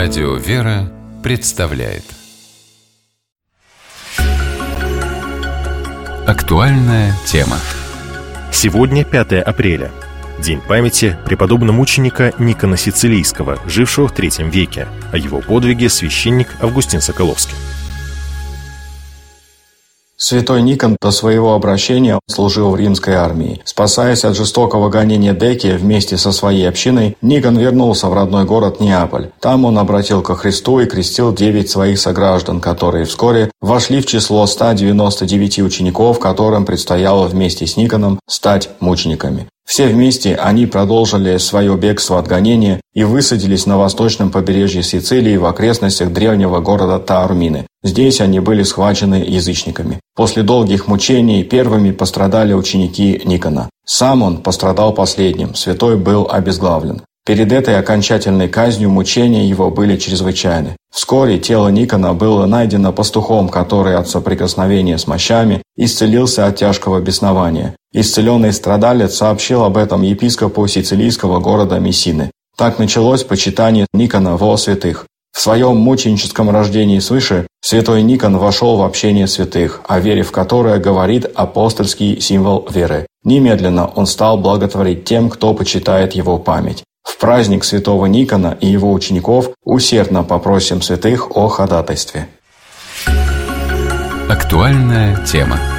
Радио «Вера» представляет актуальная тема. Сегодня 5 апреля. День памяти преподобно-мученика Никона Сицилийского, жившего в III веке. О его подвиге священник Августин Соколовский. Святой Никон до своего обращения служил в римской армии. Спасаясь от жестокого гонения Декия вместе со своей общиной, Никон вернулся в родной город Неаполь. Там он обратил ко Христу и крестил 9 своих сограждан, которые вскоре вошли в число 199 учеников, которым предстояло вместе с Никоном стать мучениками. Все вместе они продолжили свое бегство от гонения и высадились на восточном побережье Сицилии в окрестностях древнего города Таурмины. Здесь они были схвачены язычниками. После долгих мучений первыми пострадали ученики Никона. Сам он пострадал последним, святой был обезглавлен. Перед этой окончательной казнью мучения его были чрезвычайны. Вскоре тело Никона было найдено пастухом, который от соприкосновения с мощами исцелился от тяжкого беснования. Исцеленный страдалец сообщил об этом епископу сицилийского города Мессины. Так началось почитание Никона во святых. В своем мученическом рождении свыше святой Никон вошел в общение святых, о вере в которое говорит апостольский символ веры. Немедленно он стал благотворить тем, кто почитает его память. В праздник святого Никона и его учеников усердно попросим святых о ходатайстве. Актуальная тема.